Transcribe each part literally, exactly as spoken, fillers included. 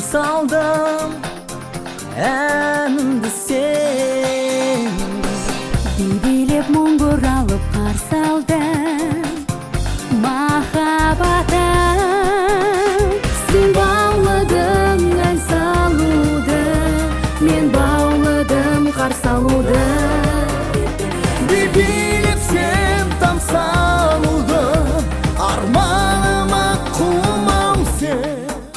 saldım әнімді сен Билеп мұңғыр алып қарсы алдым махаббатым. Сен бауладың ән салуды, мен бауладым қарсы алуды. Билеп сен там салуды, арманыма қумам сен.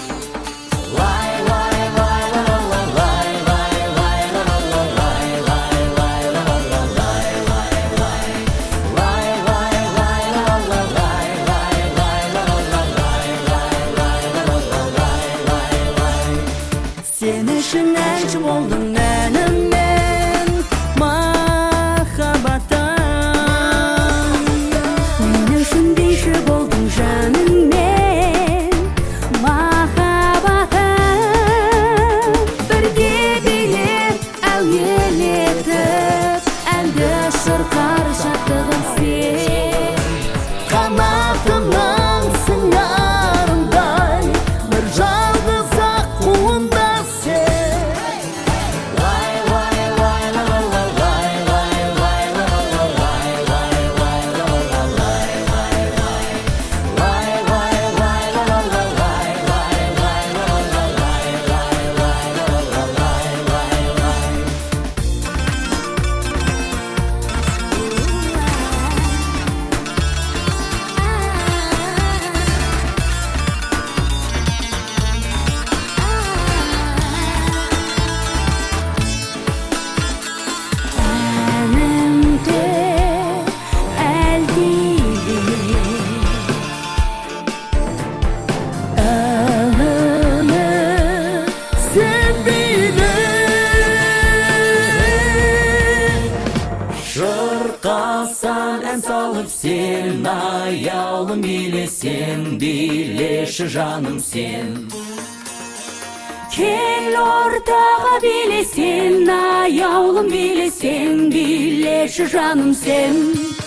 Sen үшін әнші болдың әніммен махаббатым. Мен үшін биші болдың жаныммен махаббатым. Бірге билеп әуелетіп әнді шырқар шаттығым сен. Қанатымнан сыңарымдай бір жалғыз ақ құлында сен. Шырқасан ән салып сен, аяулым билесен, билеші жаным сен. Кел ортаға билесен, аяулым билесен, билеші жаным сен.